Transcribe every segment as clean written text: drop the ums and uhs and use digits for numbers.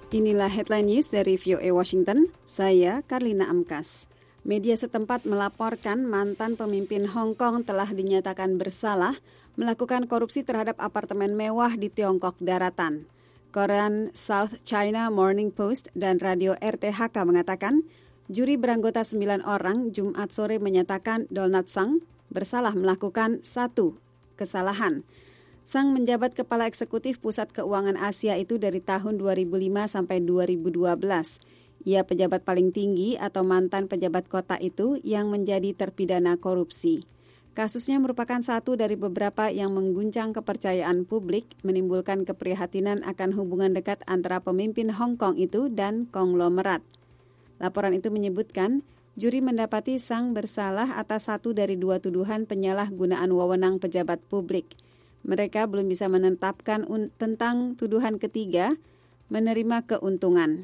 Inilah headline news dari VOA Washington. Saya Karlina Amkas. Media setempat melaporkan mantan pemimpin Hong Kong telah dinyatakan bersalah melakukan korupsi terhadap apartemen mewah di Tiongkok Daratan. Koran South China Morning Post dan radio RTHK mengatakan, juri beranggota 9 orang Jumat sore menyatakan Donald Tsang bersalah melakukan satu kesalahan. Tsang menjabat Kepala Eksekutif Pusat Keuangan Asia itu dari tahun 2005 sampai 2012. Ia pejabat paling tinggi atau mantan pejabat kota itu yang menjadi terpidana korupsi. Kasusnya merupakan satu dari beberapa yang mengguncang kepercayaan publik, menimbulkan keprihatinan akan hubungan dekat antara pemimpin Hong Kong itu dan konglomerat. Laporan itu menyebutkan, juri mendapati Tsang bersalah atas satu dari dua tuduhan penyalahgunaan wewenang pejabat publik. Mereka belum bisa menetapkan tentang tuduhan ketiga, menerima keuntungan.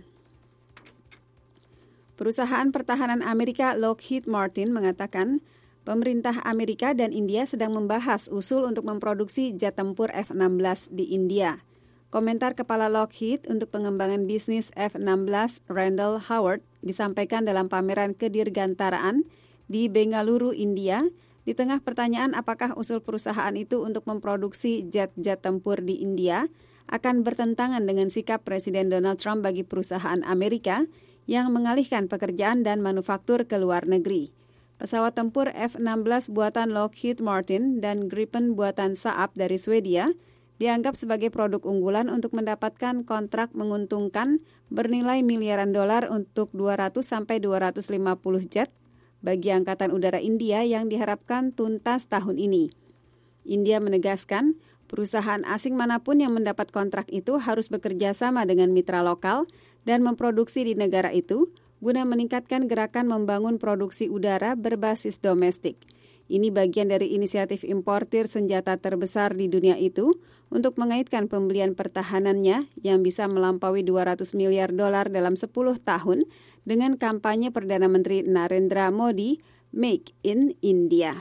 Perusahaan pertahanan Amerika Lockheed Martin mengatakan, pemerintah Amerika dan India sedang membahas usul untuk memproduksi jet tempur F-16 di India. Komentar Kepala Lockheed untuk pengembangan bisnis F-16 Randall Howard disampaikan dalam pameran kedirgantaraan di Bengaluru, India, di tengah pertanyaan apakah usul perusahaan itu untuk memproduksi jet-jet tempur di India akan bertentangan dengan sikap Presiden Donald Trump bagi perusahaan Amerika yang mengalihkan pekerjaan dan manufaktur ke luar negeri. Pesawat tempur F-16 buatan Lockheed Martin dan Gripen buatan Saab dari Swedia dianggap sebagai produk unggulan untuk mendapatkan kontrak menguntungkan bernilai miliaran dolar untuk 200-250 jet bagi Angkatan Udara India yang diharapkan tuntas tahun ini. India menegaskan, perusahaan asing manapun yang mendapat kontrak itu harus bekerja sama dengan mitra lokal dan memproduksi di negara itu guna meningkatkan gerakan membangun produksi udara berbasis domestik. Ini bagian dari inisiatif importir senjata terbesar di dunia itu untuk mengaitkan pembelian pertahanannya yang bisa melampaui 200 miliar dolar dalam 10 tahun dengan kampanye Perdana Menteri Narendra Modi, Make in India.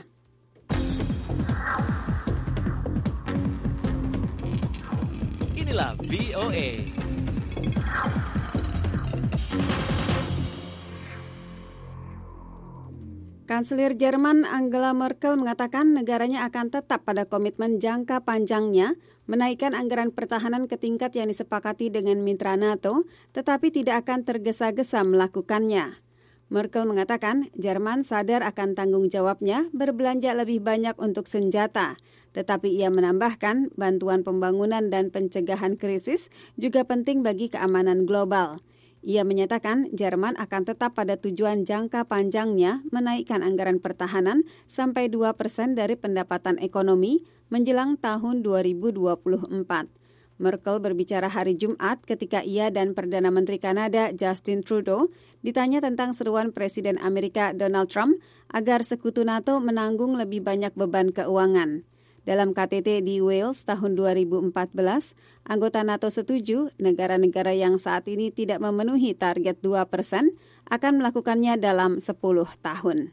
Inilah VOA. Kanselir Jerman Angela Merkel mengatakan negaranya akan tetap pada komitmen jangka panjangnya menaikkan anggaran pertahanan ke tingkat yang disepakati dengan mitra NATO, tetapi tidak akan tergesa-gesa melakukannya. Merkel mengatakan Jerman sadar akan tanggung jawabnya berbelanja lebih banyak untuk senjata, tetapi ia menambahkan bantuan pembangunan dan pencegahan krisis juga penting bagi keamanan global. Ia menyatakan Jerman akan tetap pada tujuan jangka panjangnya menaikkan anggaran pertahanan sampai 2% dari pendapatan ekonomi menjelang tahun 2024. Merkel berbicara hari Jumat ketika ia dan Perdana Menteri Kanada Justin Trudeau ditanya tentang seruan Presiden Amerika Donald Trump agar sekutu NATO menanggung lebih banyak beban keuangan. Dalam KTT di Wales tahun 2014, anggota NATO setuju negara-negara yang saat ini tidak memenuhi target 2% akan melakukannya dalam 10 tahun.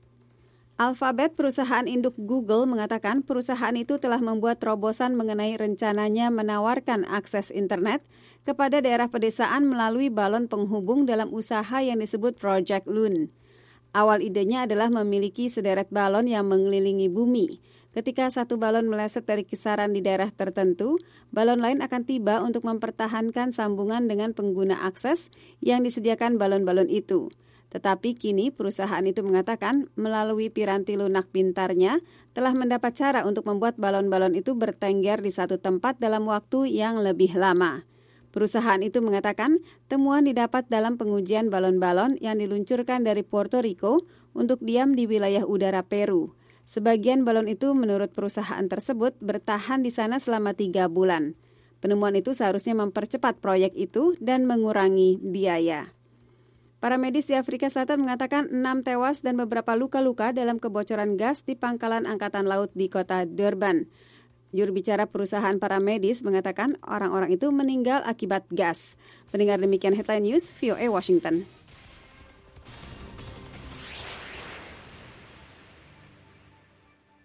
Alphabet, perusahaan induk Google, mengatakan perusahaan itu telah membuat terobosan mengenai rencananya menawarkan akses internet kepada daerah pedesaan melalui balon penghubung dalam usaha yang disebut Project Loon. Awal idenya adalah memiliki sederet balon yang mengelilingi bumi. Ketika satu balon meleset dari kisaran di daerah tertentu, balon lain akan tiba untuk mempertahankan sambungan dengan pengguna akses yang disediakan balon-balon itu. Tetapi kini perusahaan itu mengatakan melalui piranti lunak pintarnya telah mendapat cara untuk membuat balon-balon itu bertengger di satu tempat dalam waktu yang lebih lama. Perusahaan itu mengatakan temuan didapat dalam pengujian balon-balon yang diluncurkan dari Puerto Rico untuk diam di wilayah udara Peru. Sebagian balon itu menurut perusahaan tersebut bertahan di sana selama 3 bulan. Penemuan itu seharusnya mempercepat proyek itu dan mengurangi biaya. Para medis di Afrika Selatan mengatakan 6 tewas dan beberapa luka-luka dalam kebocoran gas di pangkalan Angkatan Laut di kota Durban. Juru bicara perusahaan para medis mengatakan orang-orang itu meninggal akibat gas. Pendengar demikian headline news VOA Washington.